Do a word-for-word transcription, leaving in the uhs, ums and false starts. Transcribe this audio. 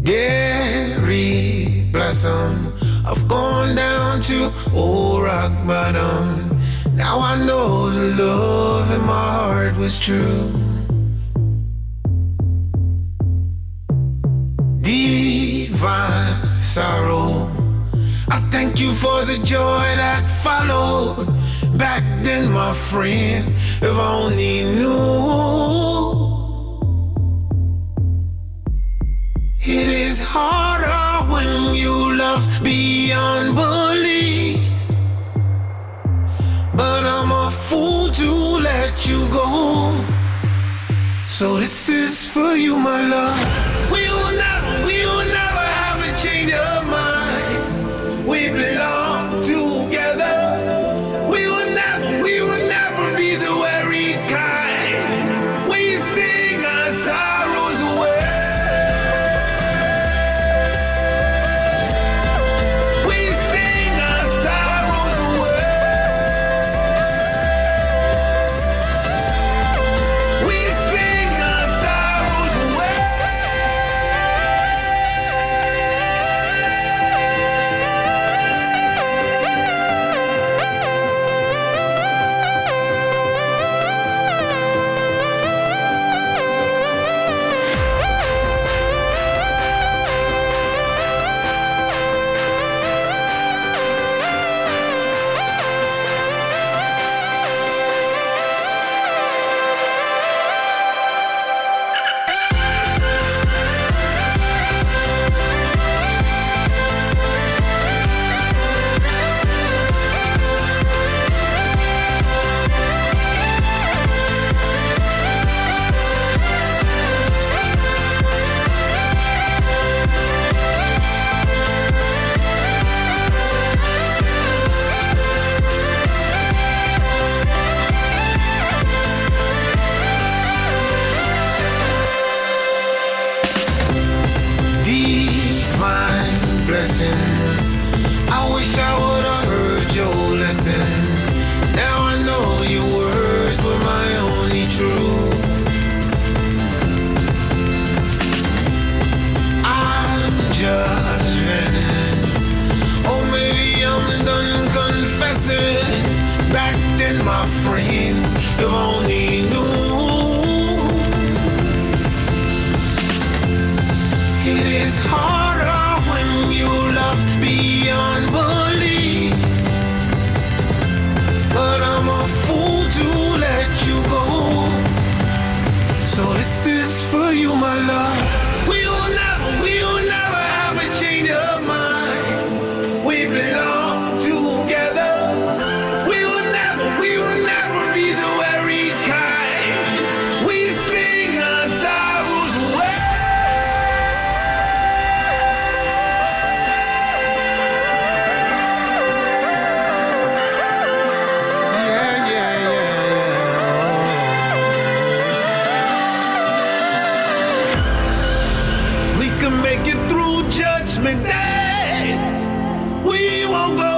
Gary Blossom. I've gone down to old rock bottom. Now I know the love in my heart was true. Divine sorrow, I thank you for the joy that followed. Back then, my friend, if I only knew. It is harder when you love beyond belief, but I'm a fool to let you go. So this is for you, my love. We will never, we will never have a change of mind. We belong together. We will never, we will never be the worried kind. We sing our sorrows away. We sing our sorrows away. We sing our sorrows away. Divine blessing, I wish I would have heard your lesson. Now I know your words were my only truth. I'm just venting. Oh, maybe I'm done confessing. Back then, my friend, you only knew. It is harder when you love beyond belief, but I'm a fool to let you go. So this is for you, my love. We will never, we will never have a change of mind. We belong together. We will never, we will never be the worried kind. We sing our sorrows away. We can make it through Judgment Day. We won't go